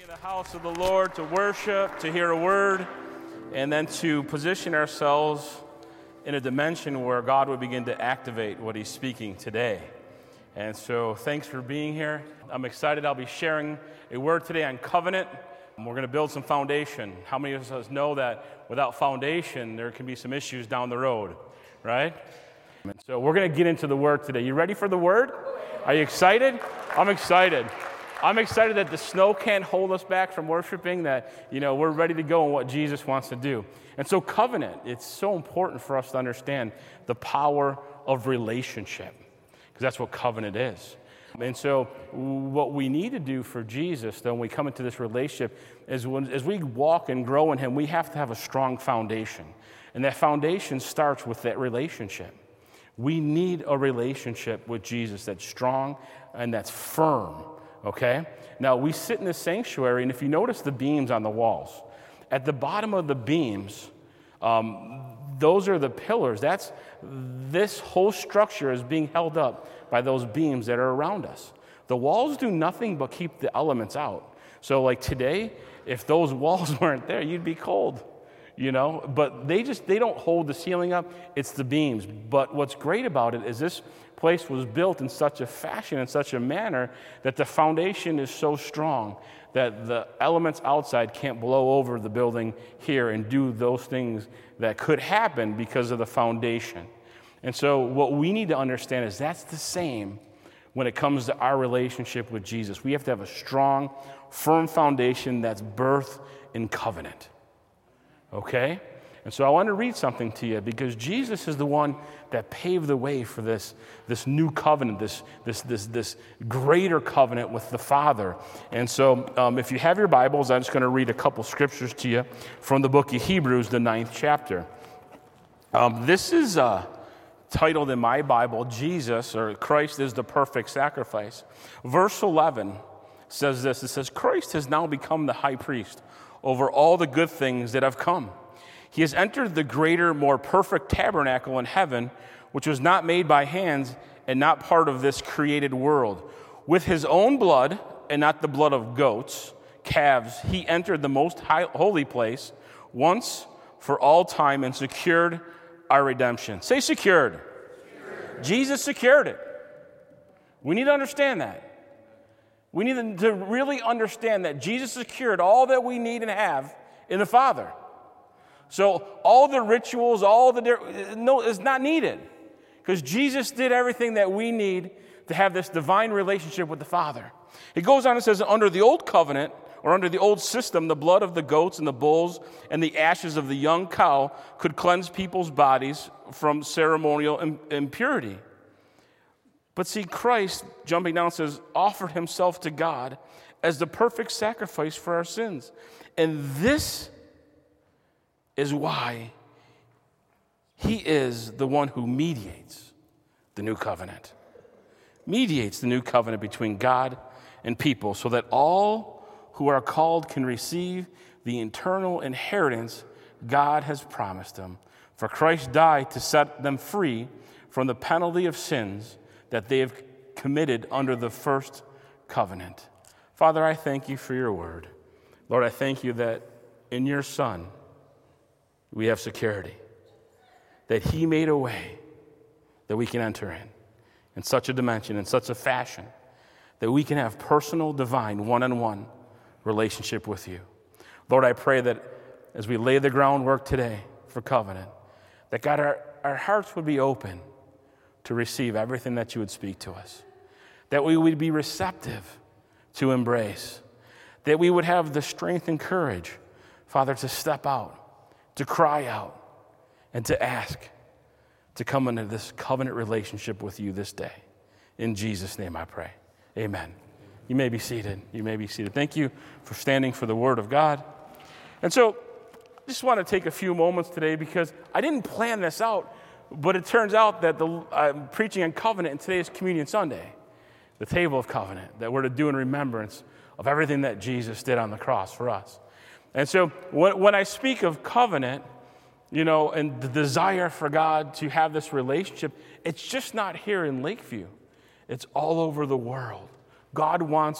the house of the Lord to worship, to hear a word, and then to position ourselves in a dimension where God would begin to activate what he's speaking today. And so thanks for being here. I'm excited. I'll be sharing a word today on covenant. We're going to build some foundation. How many of us know that without foundation, there can be some issues down the road, right? And so we're going to get into the word today. You ready for the word? Are you excited? I'm excited. I'm excited that the snow can't hold us back from worshiping, that, we're ready to go in what Jesus wants to do. And so covenant, it's so important for us to understand the power of relationship, because that's what covenant is. And so what we need to do for Jesus, then, when we come into this relationship, is as we walk and grow in him, we have to have a strong foundation. And that foundation starts with that relationship. We need a relationship with Jesus that's strong and that's firm. Okay? Now, we sit in the sanctuary, and if you notice the beams on the walls, at the bottom of the beams, those are the pillars. This whole structure is being held up by those beams that are around us. The walls do nothing but keep the elements out. So, like today, if those walls weren't there, you'd be cold, But they don't hold the ceiling up. It's the beams. But what's great about it is this place was built in such a fashion, in such a manner, that the foundation is so strong that the elements outside can't blow over the building here and do those things that could happen because of the foundation. And so what we need to understand is that's the same when it comes to our relationship with Jesus. We have to have a strong, firm foundation that's birthed in covenant. Okay? And so I want to read something to you, because Jesus is the one that paved the way for this new covenant, this greater covenant with the Father. And so if you have your Bibles, I'm just going to read a couple scriptures to you from the book of Hebrews, the 9th chapter. This is titled in my Bible, Jesus, or Christ is the perfect sacrifice. Verse 11 says this. It says, Christ has now become the high priest over all the good things that have come. He has entered the greater, more perfect tabernacle in heaven, which was not made by hands and not part of this created world. With his own blood, and not the blood of goats, calves, he entered the most holy place once for all time and secured our redemption. Say secured. Jesus secured it. We need to understand that. We need to really understand that Jesus secured all that we need and have in the Father. So all the rituals, it's not needed, because Jesus did everything that we need to have this divine relationship with the Father. It goes on and says, under the old covenant, or under the old system, the blood of the goats and the bulls and the ashes of the young cow could cleanse people's bodies from ceremonial impurity. But see, Christ, jumping down, says, offered himself to God as the perfect sacrifice for our sins. And this is why he is the one who mediates the new covenant. Mediates the new covenant between God and people, so that all who are called can receive the eternal inheritance God has promised them. For Christ died to set them free from the penalty of sins that they have committed under the first covenant. Father, I thank you for your word. Lord, I thank you that in your Son, we have security, that he made a way that we can enter in such a dimension, in such a fashion, that we can have personal, divine, one-on-one relationship with you. Lord, I pray that as we lay the groundwork today for covenant, that God, our hearts would be open to receive everything that you would speak to us, that we would be receptive to embrace, that we would have the strength and courage, Father, to step out, to cry out, and to ask to come into this covenant relationship with you this day. In Jesus' name I pray. Amen. You may be seated. You may be seated. Thank you for standing for the word of God. And so I just want to take a few moments today, because I didn't plan this out, but it turns out that I'm preaching on covenant, and today is Communion Sunday, the table of covenant that we're to do in remembrance of everything that Jesus did on the cross for us. And so when I speak of covenant, and the desire for God to have this relationship, it's just not here in Lakeview. It's all over the world. God wants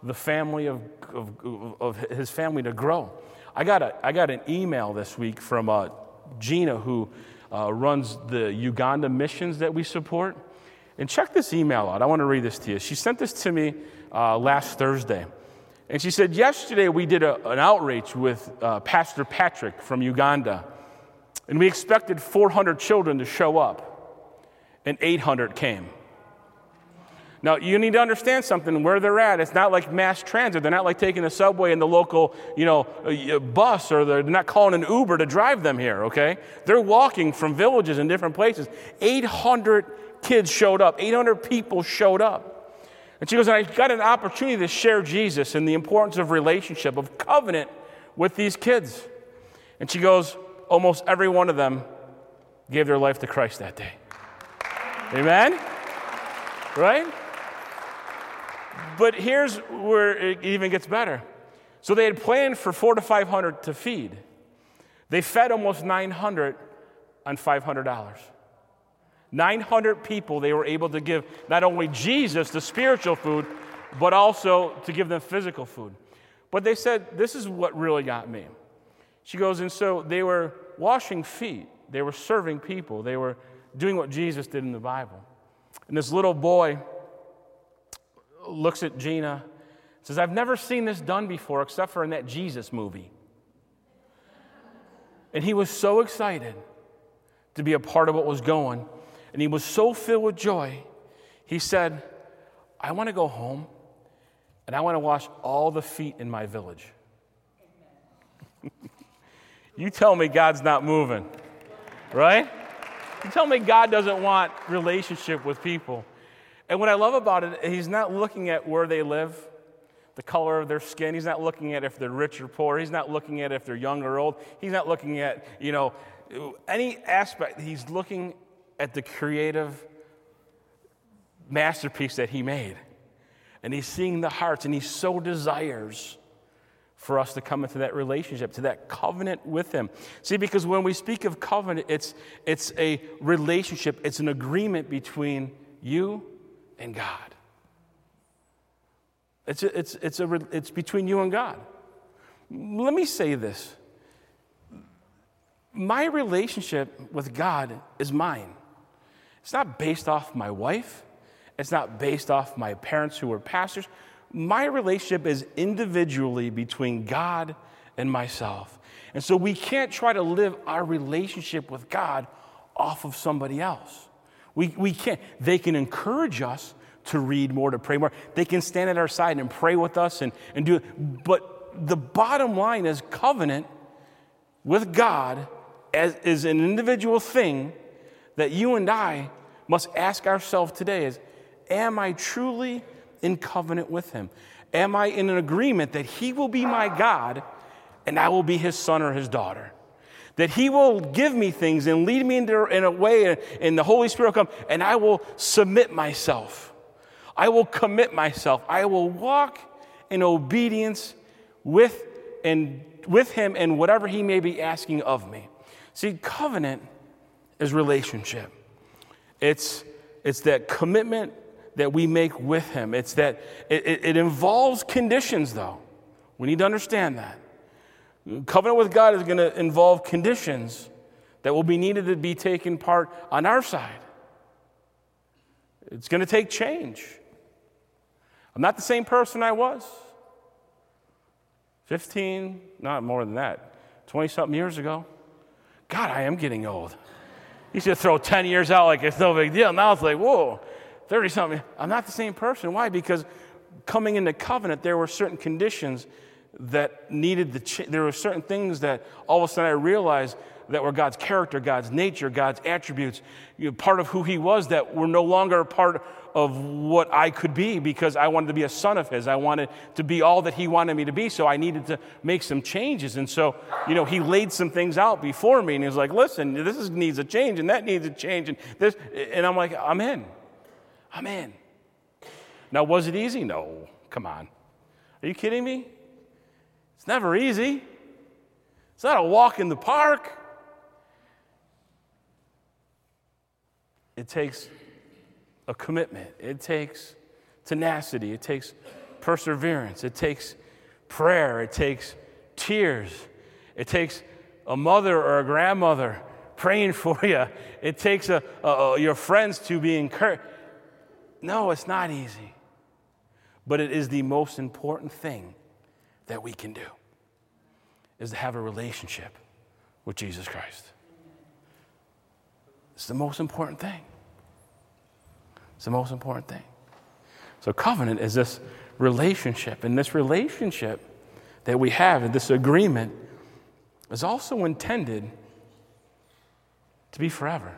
the family of his family to grow. I got an email this week from Gina, who runs the Uganda missions that we support. And check this email out. I want to read this to you. She sent this to me last Thursday. And she said, yesterday we did an outreach with Pastor Patrick from Uganda. And we expected 400 children to show up. And 800 came. Now, you need to understand something, where they're at. It's not like mass transit. They're not like taking the subway and the local, bus, or they're not calling an Uber to drive them here, okay? They're walking from villages in different places. 800 kids showed up. 800 people showed up. And she goes, I got an opportunity to share Jesus and the importance of relationship, of covenant with these kids. And she goes, almost every one of them gave their life to Christ that day. Amen? Right? But here's where it even gets better. So they had planned for 400 to 500 to feed. They fed almost 900 on $500. 900 people they were able to give not only Jesus the spiritual food, but also to give them physical food. But they said, this is what really got me. She goes, and so they were washing feet. They were serving people. They were doing what Jesus did in the Bible. And this little boy looks at Gina, says, I've never seen this done before except for in that Jesus movie. And he was so excited to be a part of what was going. And he was so filled with joy. He said, I want to go home and I want to wash all the feet in my village. You tell me God's not moving, right? You tell me God doesn't want relationship with people. And what I love about it, he's not looking at where they live, the color of their skin. He's not looking at if they're rich or poor. He's not looking at if they're young or old. He's not looking at, any aspect. He's looking at the creative masterpiece that he made. And he's seeing the hearts, and he so desires for us to come into that relationship, to that covenant with him. See, because when we speak of covenant, it's a relationship. It's an agreement between you and God. It's between you and God. Let me say this. My relationship with God is mine. It's not based off my wife. It's not based off my parents who were pastors. My relationship is individually between God and myself. And so we can't try to live our relationship with God off of somebody else. We can't. They can encourage us to read more, to pray more. They can stand at our side and pray with us and do it. But the bottom line is covenant with God is an individual thing that you and I must ask ourselves today is, am I truly in covenant with him? Am I in an agreement that he will be my God and I will be his son or his daughter? That he will give me things and lead me in a way, and the Holy Spirit will come, and I will submit myself. I will commit myself. I will walk in obedience with him and whatever he may be asking of me. See, covenant is relationship. It's that commitment that we make with him. It's that it involves conditions, though. We need to understand that. Covenant with God is going to involve conditions that will be needed to be taken part on our side. It's going to take change. I'm not the same person I was 15, not more than that, 20-something years ago. God, I am getting old. You should throw 10 years out like it's no big deal. Now it's like, whoa, 30-something. I'm not the same person. Why? Because coming into covenant, there were certain conditions that needed there were certain things that all of a sudden I realized that were God's character, God's nature, God's attributes, part of who he was that were no longer a part of what I could be because I wanted to be a son of his. I wanted to be all that he wanted me to be, so I needed to make some changes. And so, he laid some things out before me, and he was like, listen, this needs a change, and that needs a change, and I'm like, I'm in. Now, was it easy? No, come on. Are you kidding me? It's never easy. It's not a walk in the park. It takes a commitment. It takes tenacity. It takes perseverance. It takes prayer. It takes tears. It takes a mother or a grandmother praying for you. It takes your friends to be encouraged. No, it's not easy. But it is the most important thing that we can do, is to have a relationship with Jesus Christ. It's the most important thing. It's the most important thing. So covenant is this relationship. And this relationship that we have, and this agreement, is also intended to be forever.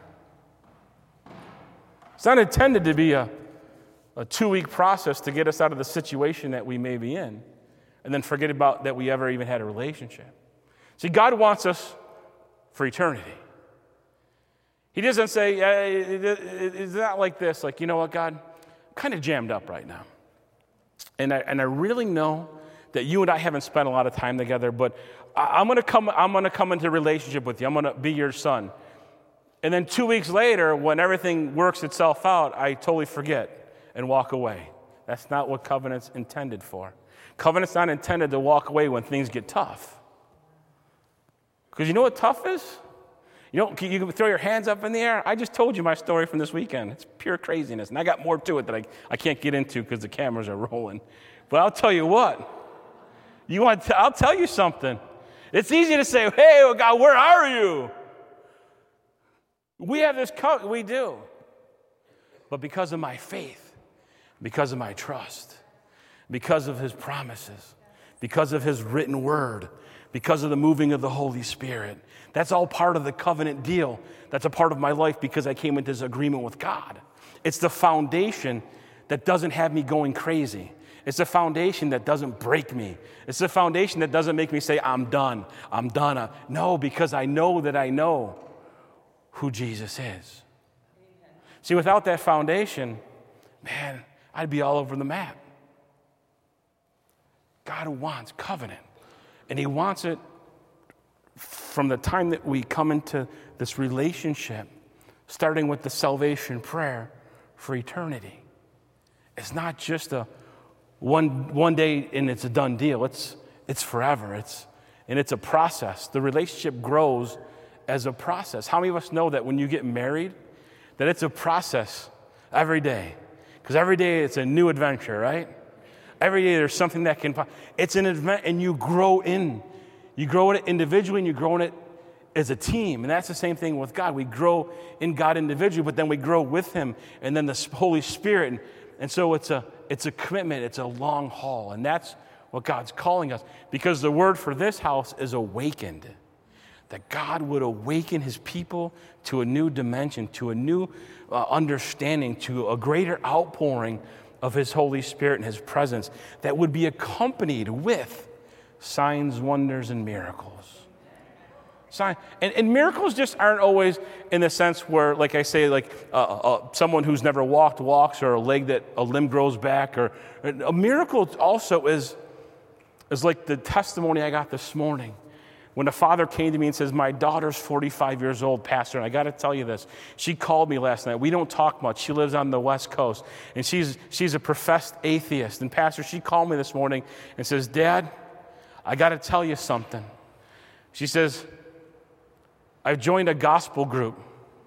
It's not intended to be a 2-week process to get us out of the situation that we may be in and then forget about that we ever even had a relationship. See, God wants us for eternity. He doesn't say, it's not like this, like, you know what, God, I'm kind of jammed up right now. And I really know that you and I haven't spent a lot of time together, but I'm going to come into a relationship with you. I'm going to be your son. And then 2 weeks later, when everything works itself out, I totally forget and walk away. That's not what covenant's intended for. Covenant's not intended to walk away when things get tough. Because you know what tough is? You can throw your hands up in the air. I just told you my story from this weekend. It's pure craziness. And I got more to it that I can't get into because the cameras are rolling. But I'll tell you what. I'll tell you something. It's easy to say, hey, oh God, where are you? We have this covenant. We do. But because of my faith, because of my trust, because of his promises, because of his written word, because of the moving of the Holy Spirit, that's all part of the covenant deal. That's a part of my life because I came into this agreement with God. It's the foundation that doesn't have me going crazy. It's the foundation that doesn't break me. It's the foundation that doesn't make me say, I'm done. No, because I know who Jesus is. Amen. See, without that foundation, man, I'd be all over the map. God wants covenant, and he wants it from the time that we come into this relationship, starting with the salvation prayer for eternity. It's not just a one day and it's a done deal. It's forever. It's a process. The relationship grows as a process. How many of us know that when you get married, that it's a process every day? Because every day it's a new adventure, right? Every day there's something that it's an event, and you grow in. You grow in it individually, and you grow in it as a team. And that's the same thing with God. We grow in God individually, but then we grow with him, and then the Holy Spirit. And so it's a commitment. It's a long haul. And that's what God's calling us. Because the word for this house is awakened. That God would awaken his people to a new dimension, to a new understanding, to a greater outpouring of his Holy Spirit and his presence that would be accompanied with signs, wonders, and miracles. And miracles just aren't always in the sense where, like I say, like someone who's never walked walks, or a limb grows back. Or a miracle also is like the testimony I got this morning. When a father came to me and says, my daughter's 45 years old, Pastor, and I got to tell you this. She called me last night. We don't talk much. She lives on the West Coast, and she's a professed atheist. And Pastor, she called me this morning and says, Dad, I got to tell you something. She says, I've joined a gospel group.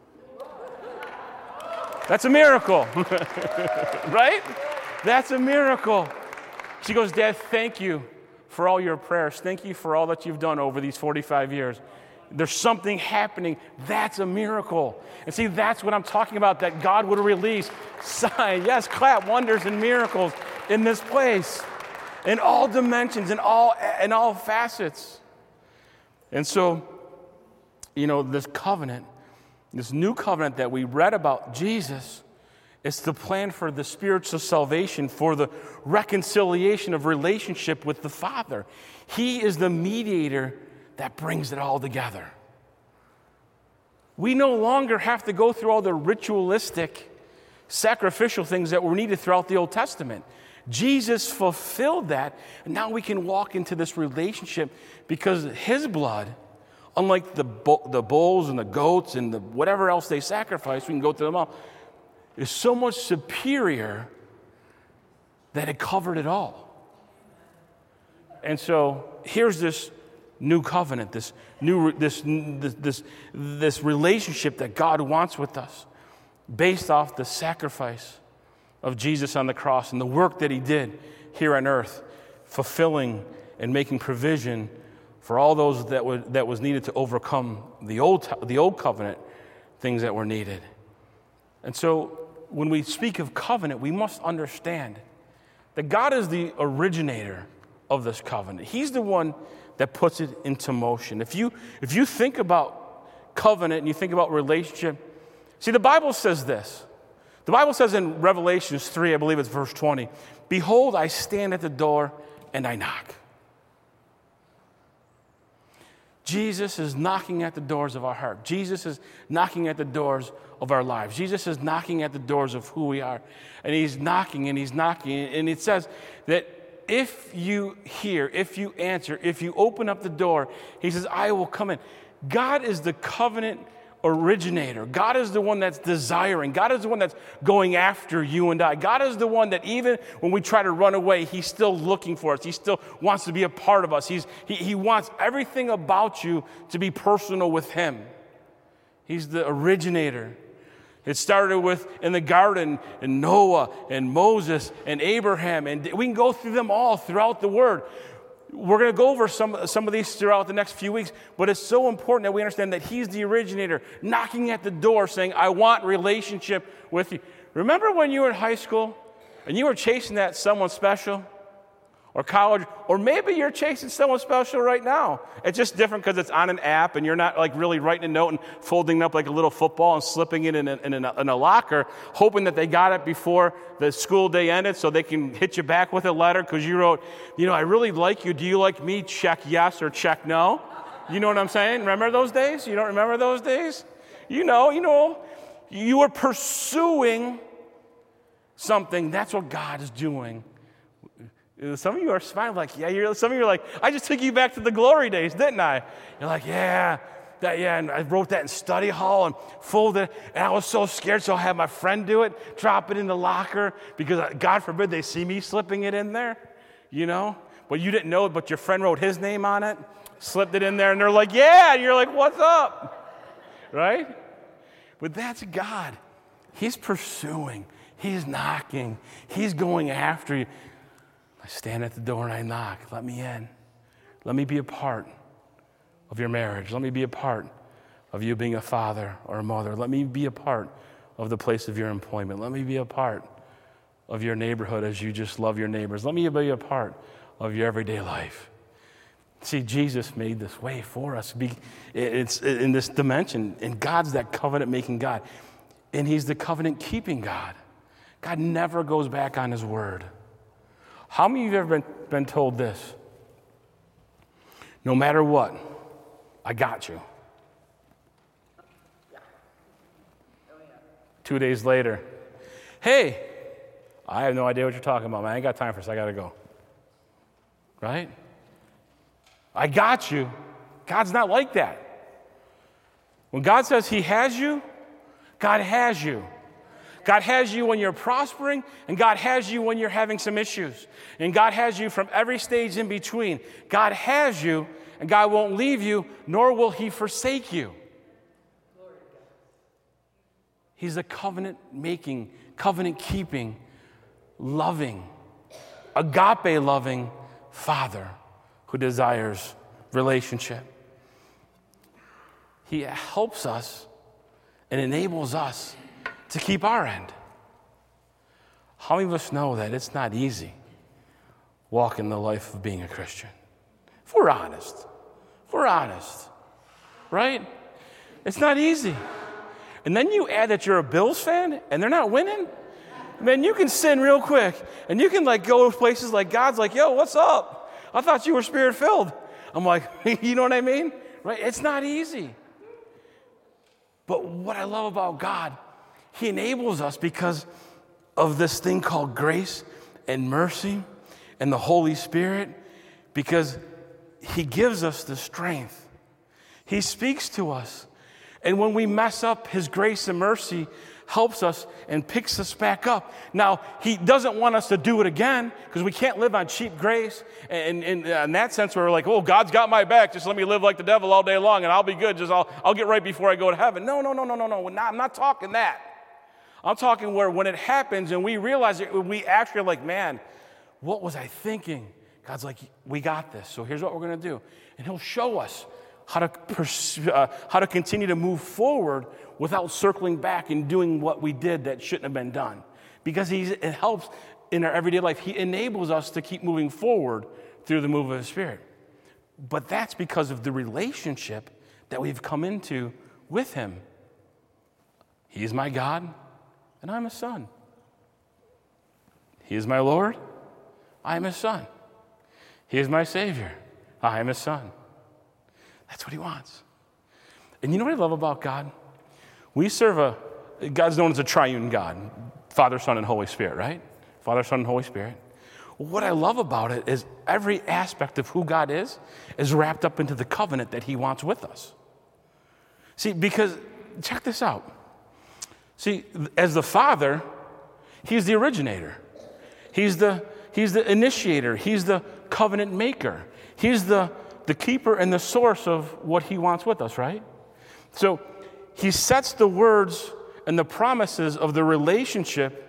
That's a miracle, right? That's a miracle. She goes, Dad, thank you for all your prayers. Thank you for all that you've done over these 45 years. There's something happening. That's a miracle. And see, that's what I'm talking about, that God would release signs, yes, clap, wonders, and miracles in this place, in all dimensions, in all facets. And so, this covenant, this new covenant that we read about Jesus, it's the plan for the spiritual salvation, for the reconciliation of relationship with the Father. He is the mediator that brings it all together. We no longer have to go through all the ritualistic, sacrificial things that were needed throughout the Old Testament. Jesus fulfilled that, and now we can walk into this relationship because his blood, unlike the bulls and the goats and the whatever else they sacrifice, we can go through them all, is so much superior that it covered it all. And so here's this new covenant, this relationship that God wants with us, based off the sacrifice of Jesus on the cross and the work that he did here on earth, fulfilling and making provision for all those that was needed to overcome the old covenant things that were needed. And so when we speak of covenant, we must understand that God is the originator of this covenant. He's the one that puts it into motion. If you think about covenant and you think about relationship, see, the Bible says this. The Bible says in Revelations 3, I believe it's verse 20, "Behold, I stand at the door and I knock." Jesus is knocking at the doors of our heart. Jesus is knocking at the doors of our lives. Jesus is knocking at the doors of who we are. And he's knocking and he's knocking. And it says that if you hear, if you answer, if you open up the door, he says, I will come in. God is the covenant originator. God is the one that's desiring. God is the one that's going after you and I. God is the one that even when we try to run away, he's still looking for us. He still wants to be a part of us. He wants everything about you to be personal with him. He's the originator. It started with in the garden, and Noah, and Moses, and Abraham, and we can go through them all throughout the Word. We're going to go over some of these throughout the next few weeks, but it's so important that we understand that he's the originator, knocking at the door saying, I want relationship with you. Remember when you were in high school and you were chasing that someone special? Or college, or maybe you're chasing someone special right now. It's just different because it's on an app and you're not like really writing a note and folding it up like a little football and slipping it in a locker, hoping that they got it before the school day ended so they can hit you back with a letter because you wrote, I really like you. Do you like me? Check yes or check no. You know what I'm saying? Remember those days? You don't remember those days? You were pursuing something. That's what God is doing. Some of you are smiling like, some of you are like, I just took you back to the glory days, didn't I? You're like, and I wrote that in study hall and folded it, and I was so scared, so I had my friend do it, drop it in the locker, because God forbid they see me slipping it in there, But you didn't know it, but your friend wrote his name on it, slipped it in there, and they're like, yeah, and you're like, what's up? Right? But that's God. He's pursuing. He's knocking. He's going after you. I stand at the door and I knock. Let me in. Let me be a part of your marriage. Let me be a part of you being a father or a mother. Let me be a part of the place of your employment. Let me be a part of your neighborhood as you just love your neighbors. Let me be a part of your everyday life. See, Jesus made this way for us. It's in this dimension, and God's that covenant-making God. And he's the covenant-keeping God. God never goes back on his word. How many of you have ever been told this? No matter what, I got you. 2 days later, hey, I have no idea what you're talking about, man. I ain't got time for this. I got to go. Right? I got you. God's not like that. When God says he has you, God has you. God has you when you're prospering, and God has you when you're having some issues. And God has you from every stage in between. God has you, and God won't leave you, nor will he forsake you. He's a covenant-making, covenant-keeping, loving, agape-loving Father who desires relationship. He helps us and enables us to keep our end. How many of us know that it's not easy walking the life of being a Christian? If we're honest, right? It's not easy. And then you add that you're a Bills fan and they're not winning, man, you can sin real quick. And you can go to places like God's like, yo, what's up? I thought you were spirit-filled. I'm like, you know what I mean? Right? It's not easy. But what I love about God, he enables us because of this thing called grace and mercy and the Holy Spirit, because he gives us the strength. He speaks to us. And when we mess up, his grace and mercy helps us and picks us back up. Now, he doesn't want us to do it again because we can't live on cheap grace. And in that sense, we're like, oh, God's got my back. Just let me live like the devil all day long and I'll be good. Just I'll get right before I go to heaven. No. I'm not talking that. I'm talking where when it happens and we realize it, we actually are like, man, what was I thinking? God's like, we got this. So here's what we're going to do. And he'll show us how to continue to move forward without circling back and doing what we did that shouldn't have been done. Because it helps in our everyday life. He enables us to keep moving forward through the move of the Spirit. But that's because of the relationship that we've come into with him. He is my God, and I'm his son. He is my Lord, I am his son. He is my Savior, I am his son. That's what he wants. And you know what I love about God? We serve God's known as a triune God, Father, Son, and Holy Spirit, right? Father, Son, and Holy Spirit. What I love about it is every aspect of who God is wrapped up into the covenant that he wants with us. See, because, check this out. See, as the Father, he's the originator. He's the initiator. He's the covenant maker. He's the keeper and the source of what he wants with us, right? So he sets the words and the promises of the relationship.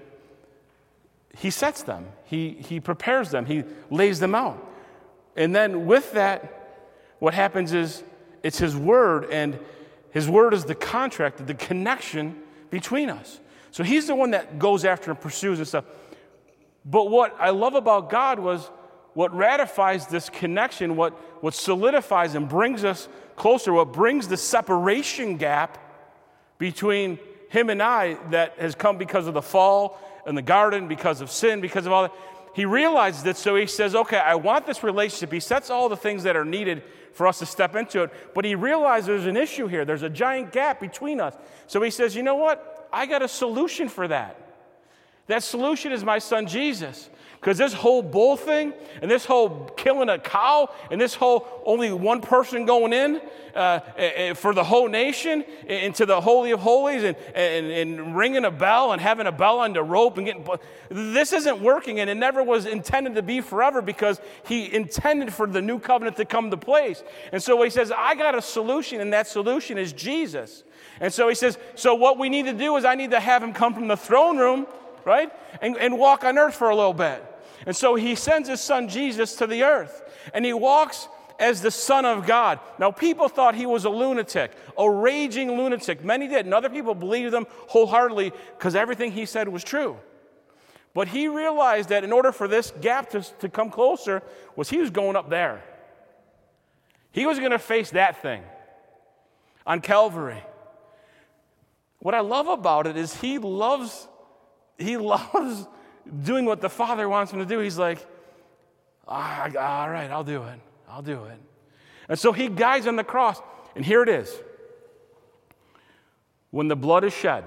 He sets them. He prepares them. He lays them out. And then with that, what happens is it's his word, and his word is the contract, the connection between us. So he's the one that goes after and pursues and stuff. But what I love about God was what ratifies this connection, what solidifies and brings us closer, what brings the separation gap between him and I that has come because of the fall in the garden, because of sin, because of all that. He realizes it, so he says, okay, I want this relationship. He sets all the things that are needed for us to step into it, but he realizes there's an issue here. There's a giant gap between us. So he says, you know what? I got a solution for that. That solution is my son Jesus. Because this whole bull thing, and this whole killing a cow, and this whole only one person going in for the whole nation into the Holy of Holies and ringing a bell and having a bell on the rope and getting... This isn't working, and it never was intended to be forever because he intended for the new covenant to come to place. And so he says, I got a solution, and that solution is Jesus. And so he says, so what we need to do is I need to have him come from the throne room, right, and walk on earth for a little bit. And so he sends his son Jesus to the earth, and he walks as the Son of God. Now, people thought he was a lunatic, a raging lunatic. Many did, and other people believed him wholeheartedly because everything he said was true. But he realized that in order for this gap to come closer, he was going up there. He was going to face that thing on Calvary. What I love about it is he loves doing what the Father wants him to do. He's like, all right, I'll do it. And so he dies on the cross. And here it is. When the blood is shed,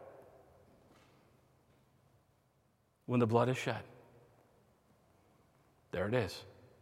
there it is.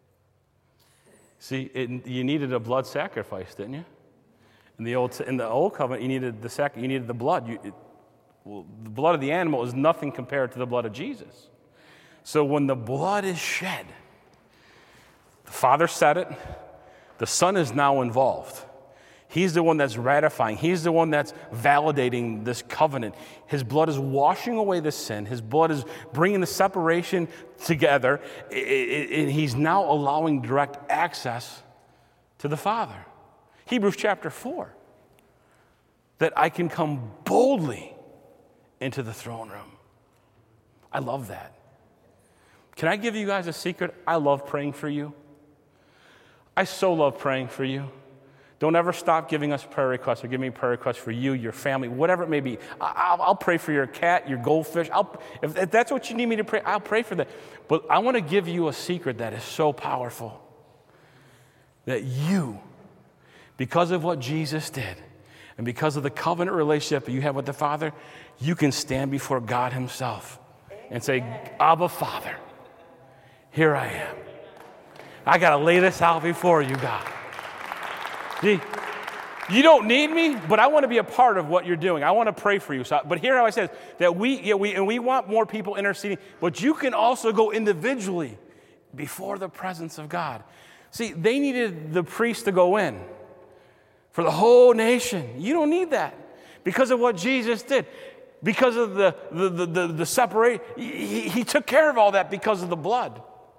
See, you needed a blood sacrifice, didn't you? In the old covenant, you needed the blood. The blood of the animal is nothing compared to the blood of Jesus. So when the blood is shed, the Father said it, the Son is now involved. He's the one that's ratifying. He's the one that's validating this covenant. His blood is washing away the sin. His blood is bringing the separation together. And he's now allowing direct access to the Father. Hebrews chapter 4, that I can come boldly into the throne room. I love that. Can I give you guys a secret? I love praying for you. I so love praying for you. Don't ever stop giving us prayer requests or give me prayer requests for you, your family, whatever it may be. I'll pray for your cat, your goldfish. If that's what you need me to pray, I'll pray for that. But I want to give you a secret that is so powerful. That you, because of what Jesus did, and because of the covenant relationship that you have with the Father, you can stand before God himself and say, Abba, Father, here I am. I got to lay this out before you, God. See, You don't need me, but I want to be a part of what you're doing. I want to pray for you. So, but here how I said that we want more people interceding, but you can also go individually before the presence of God. See, they needed the priest to go in for the whole nation. You don't need that because of what Jesus did. Because of the separate, he took care of all that because of the blood.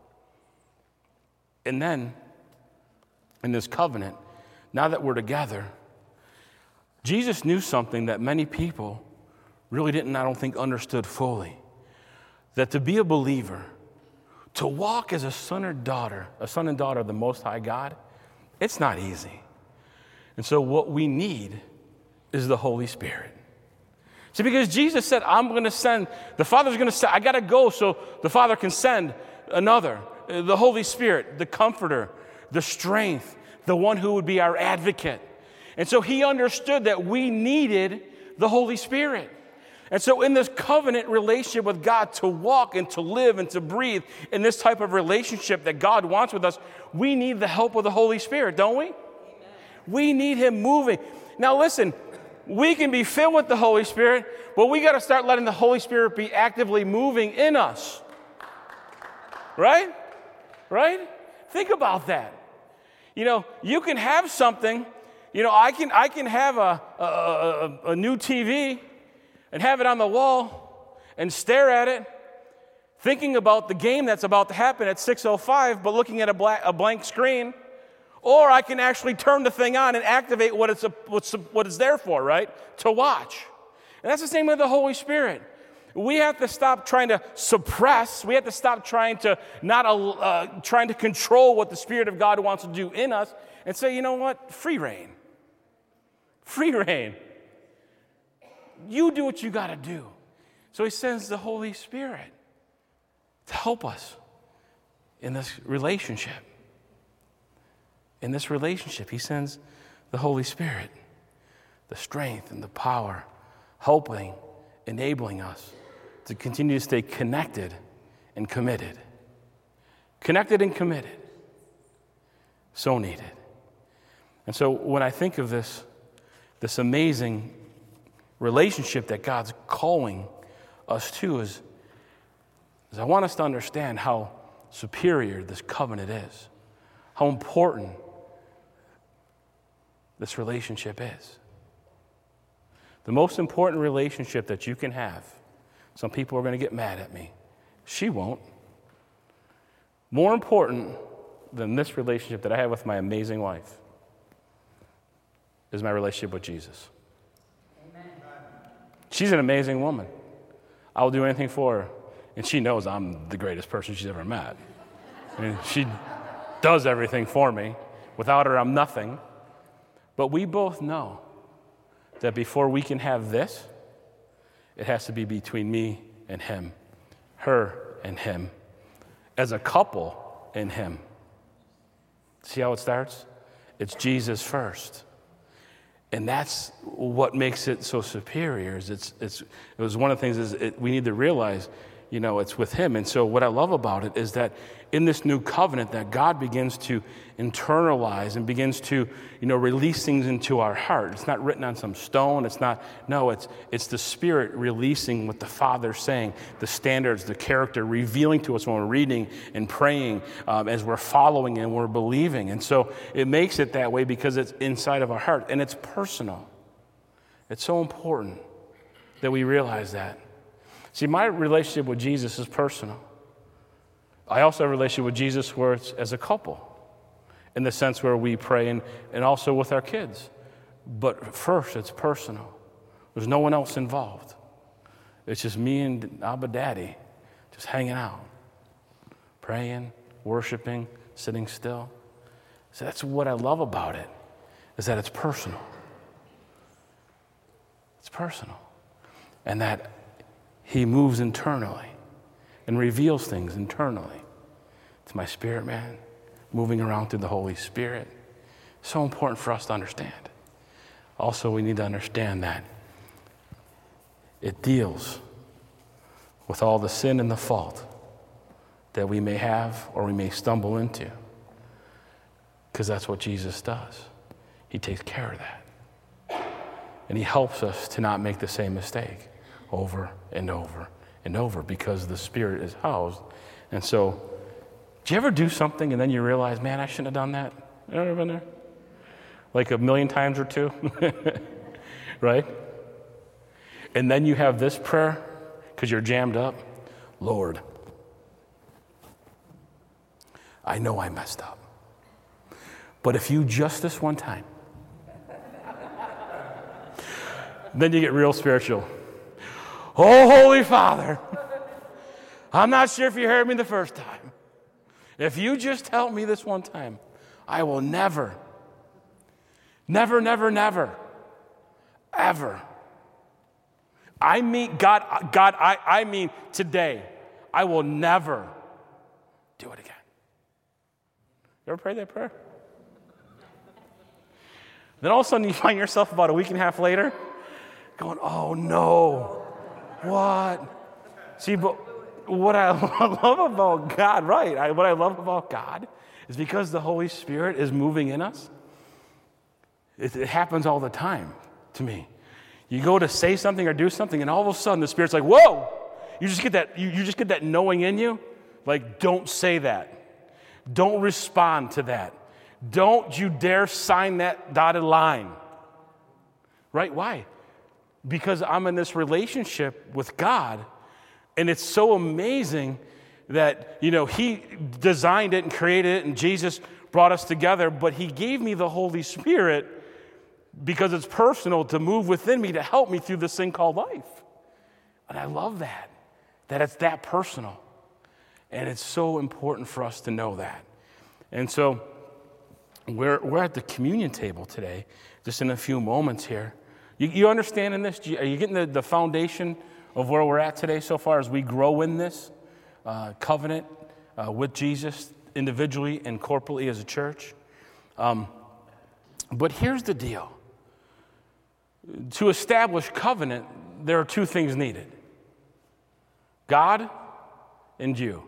And then, in this covenant, now that we're together, Jesus knew something that many people really didn't, I don't think, understood fully. That to be a believer, to walk as a son and daughter of the Most High God, it's not easy. And so what we need is the Holy Spirit. See, because Jesus said, I'm going to send, the Father's going to send, I got to go so the Father can send another, the Holy Spirit, the Comforter, the strength, the one who would be our advocate. And so he understood that we needed the Holy Spirit. And so in this covenant relationship with God, to walk and to live and to breathe in this type of relationship that God wants with us, we need the help of the Holy Spirit, don't we? Amen. We need him moving. Now listen, we can be filled with the Holy Spirit, but we got to start letting the Holy Spirit be actively moving in us. Right? Right? Think about that. You know, you can have something. You know, I can have a new TV and have it on the wall and stare at it, thinking about the game that's about to happen at 6:05, but looking at a blank screen. Or I can actually turn the thing on and activate what it's there for, right? To watch. And that's the same with the Holy Spirit. We have to stop trying to suppress. We have to stop trying to trying to control what the Spirit of God wants to do in us and say, you know what? Free reign. Free reign. You do what you got to do. So he sends the Holy Spirit to help us in this relationship. In this relationship, he sends the Holy Spirit, the strength and the power, helping, enabling us to continue to stay connected and committed. Connected and committed. So needed. And so when I think of this amazing relationship that God's calling us to, is I want us to understand how superior this covenant is, how important this relationship is. The most important relationship that you can have, some people are going to get mad at me. She won't. More important than this relationship that I have with my amazing wife is my relationship with Jesus. Amen. She's an amazing woman. I will do anything for her. And she knows I'm the greatest person she's ever met. I mean, she does everything for me. Without her, I'm nothing. But we both know that before we can have this, it has to be between me and him, her and him, as a couple and him. See how it starts? It's Jesus first. And that's what makes it so superior. It was one of the things we need to realize, you know, it's with him. And so what I love about it is that in this new covenant that God begins to internalize and begins to, you know, release things into our heart. It's not written on some stone. It's the Spirit releasing what the Father's saying, the standards, the character, revealing to us when we're reading and praying, as we're following and we're believing. And so it makes it that way because it's inside of our heart and it's personal. It's so important that we realize that. See, my relationship with Jesus is personal. I also have a relationship with Jesus where it's as a couple, in the sense where we pray and also with our kids. But first, it's personal. There's no one else involved. It's just me and Abba Daddy just hanging out, praying, worshiping, sitting still. So that's what I love about it, is that it's personal. It's personal. And that he moves internally and reveals things internally. It's my spirit, man, moving around through the Holy Spirit. So important for us to understand. Also, we need to understand that it deals with all the sin and the fault that we may have or we may stumble into, because that's what Jesus does. He takes care of that. And he helps us to not make the same mistake over and over and over because the Spirit is housed. And so, do you ever do something and then you realize, man, I shouldn't have done that? You ever been there? Like a million times or two? Right? And then you have this prayer because you're jammed up. Lord, I know I messed up. But if you just this one time, then you get real spiritual. Oh, Holy Father, I'm not sure if you heard me the first time. If you just help me this one time, I will never, ever. I mean, God, I mean today, I will never do it again. You ever prayed that prayer? Then all of a sudden you find yourself about a week and a half later going, oh no, what? See, but what I love about God, right, what I love about God is because the Holy Spirit is moving in us. It happens all the time to me. You go to say something or do something, and all of a sudden the Spirit's like, whoa! You just get that, you just get that knowing in you, like, don't say that. Don't respond to that. Don't you dare sign that dotted line. Right? Why? Because I'm in this relationship with God, and it's so amazing that, He designed it and created it, and Jesus brought us together, but He gave me the Holy Spirit because it's personal to move within me to help me through this thing called life. And I love that it's that personal. And it's so important for us to know that. And so we're at the communion table today, just in a few moments here. You understanding this? Are you getting the foundation of where we're at today so far as we grow in this covenant with Jesus individually and corporately as a church? But here's the deal. To establish covenant, there are two things needed. God and you.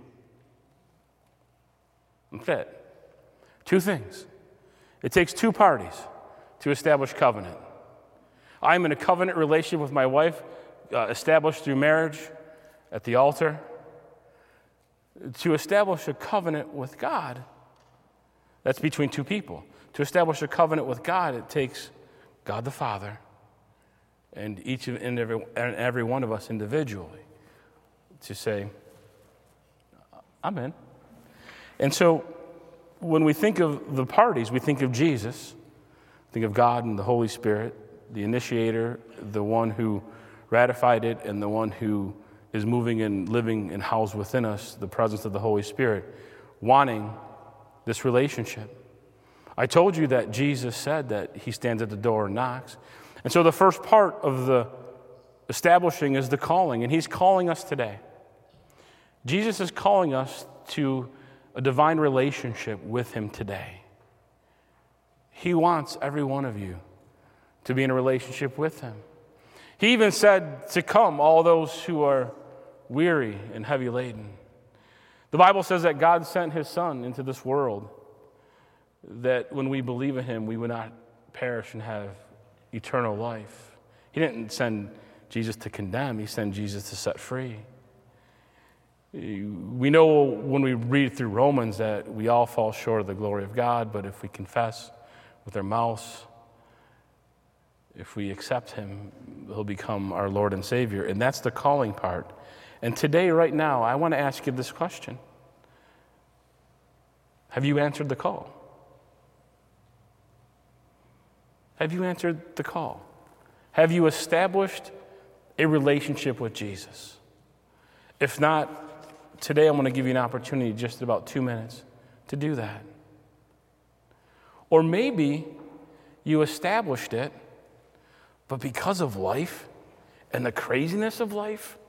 That's it. Two things. It takes two parties to establish covenant. I'm in a covenant relationship with my wife, established through marriage at the altar. To establish a covenant with God, that's between two people. To establish a covenant with God, it takes God the Father and every one of us individually to say, I'm in. And so when we think of the parties, we think of Jesus, think of God and the Holy Spirit, the initiator, the one who ratified it, and the one who is moving and living and housed within us, the presence of the Holy Spirit, wanting this relationship. I told you that Jesus said that He stands at the door and knocks. And so the first part of the establishing is the calling, and He's calling us today. Jesus is calling us to a divine relationship with Him today. He wants every one of you to be in a relationship with Him. He even said to come, all those who are weary and heavy laden. The Bible says that God sent His Son into this world, that when we believe in Him, we would not perish and have eternal life. He didn't send Jesus to condemn. He sent Jesus to set free. We know when we read through Romans that we all fall short of the glory of God, but if we confess with our mouths, if we accept Him, He'll become our Lord and Savior. And that's the calling part. And today, right now, I want to ask you this question. Have you answered the call? Have you answered the call? Have you established a relationship with Jesus? If not, today I'm going to give you an opportunity, just about 2 minutes, to do that. Or maybe you established it, but because of life and the craziness of life,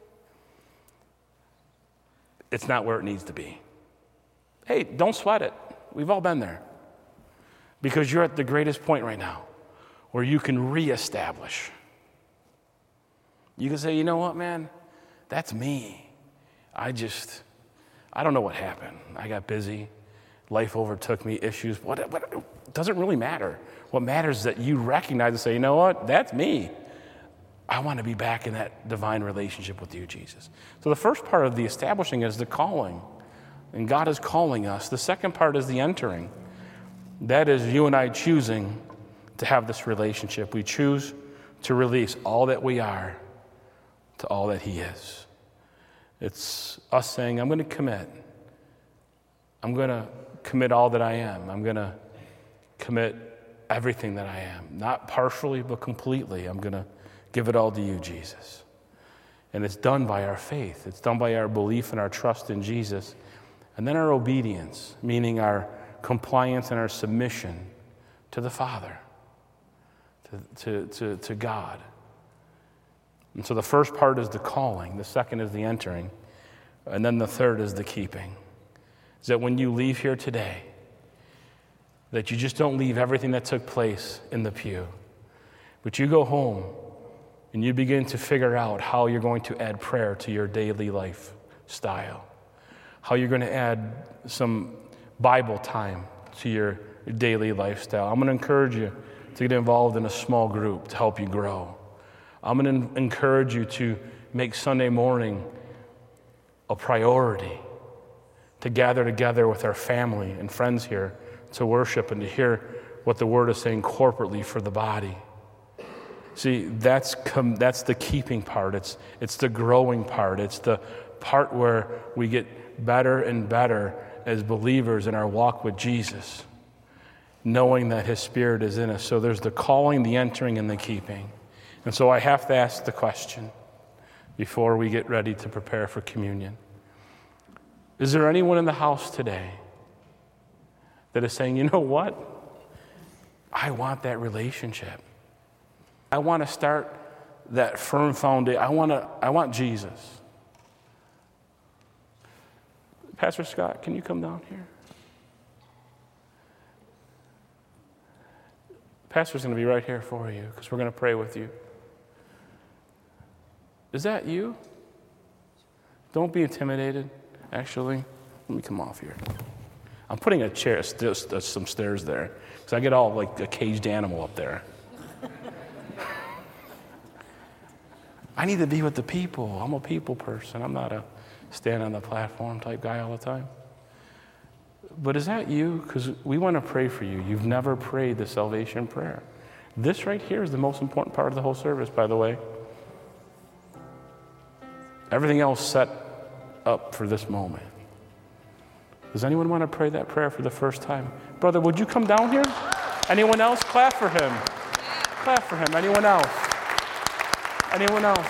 it's not where it needs to be. Hey, don't sweat it. We've all been there. Because you're at the greatest point right now where you can reestablish. You can say, you know what, man? That's me. I don't know what happened. I got busy. life overtook me, issues, what it doesn't really matter. What matters is that you recognize and say, you know what, that's me. I want to be back in that divine relationship with you, Jesus. So the first part of the establishing is the calling, and God is calling us. The second part is the entering. That is you and I choosing to have this relationship. We choose to release all that we are to all that he is. It's us saying, I'm going to commit. I'm going to commit all that I am. I'm going to commit everything that I am. Not partially, but completely. I'm going to give it all to you, Jesus. And it's done by our faith. It's done by our belief and our trust in Jesus. And then our obedience, meaning our compliance and our submission to the Father, to God. And so the first part is the calling. The second is the entering. And then the third is the keeping. Is that when you leave here today, that you just don't leave everything that took place in the pew, but you go home and you begin to figure out how you're going to add prayer to your daily lifestyle, how you're going to add some Bible time to your daily lifestyle. I'm going to encourage you to get involved in a small group to help you grow. I'm going to encourage you to make Sunday morning a priority, to gather together with our family and friends here to worship and to hear what the Word is saying corporately for the body. See, that's the keeping part. It's the growing part. It's the part where we get better and better as believers in our walk with Jesus, knowing that His Spirit is in us. So there's the calling, the entering, and the keeping. And so I have to ask the question before we get ready to prepare for communion. Is there anyone in the house today that is saying, you know what? I want that relationship. I want to start that firm foundation. I want Jesus. Pastor Scott, can you come down here? Pastor's going to be right here for you because we're going to pray with you. Is that you? Don't be intimidated, actually. Let me come off here. I'm putting a chair, some stairs there because I get all like a caged animal up there. I need to be with the people. I'm a people person. I'm not a stand on the platform type guy all the time. But is that you? Because we want to pray for you. You've never prayed the salvation prayer. This right here is the most important part of the whole service, by the way. Everything else set up for this moment. Does anyone want to pray that prayer for the first time? Brother, would you come down here? Anyone else? Clap for him. Clap for him. Anyone else? Anyone else?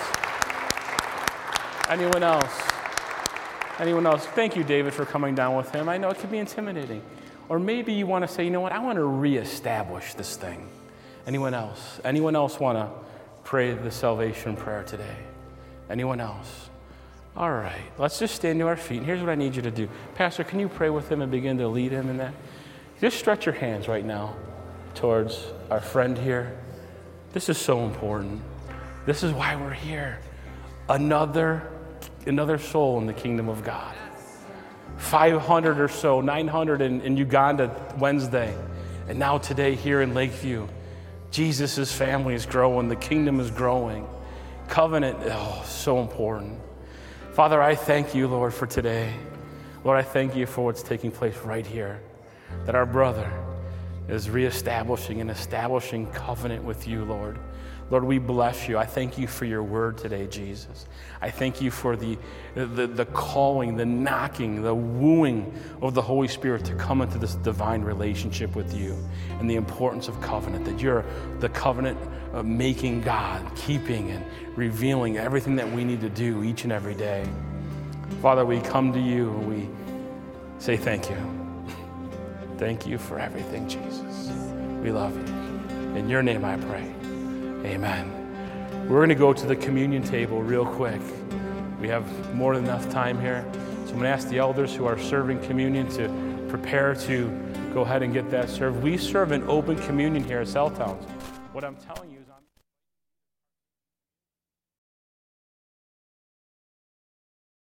Anyone else? Anyone else? Thank you, David, for coming down with him. I know it can be intimidating. Or maybe you want to say, you know what, I want to reestablish this thing. Anyone else? Anyone else want to pray the salvation prayer today? Anyone else? All right, let's just stand to our feet. And here's what I need you to do. Pastor, can you pray with him and begin to lead him in that? Just stretch your hands right now towards our friend here. This is so important. This is why we're here. Another soul in the kingdom of God. 500 or so, 900 in Uganda Wednesday. And now today here in Lakeview, Jesus' family is growing. The kingdom is growing. Covenant, so important. Father, I thank you, Lord, for today. Lord, I thank you for what's taking place right here. That our brother is reestablishing and establishing covenant with you, Lord. Lord, we bless you. I thank you for your word today, Jesus. I thank you for the calling, the knocking, the wooing of the Holy Spirit to come into this divine relationship with you and the importance of covenant, that you're the covenant-making God, keeping and revealing everything that we need to do each and every day. Father, we come to you and we say thank you. Thank you for everything, Jesus. We love you. In your name I pray. Amen. We're going to go to the communion table real quick. We have more than enough time here. So I'm going to ask the elders who are serving communion to prepare to go ahead and get that served. We serve an open communion here at Cell Towns. What I'm telling you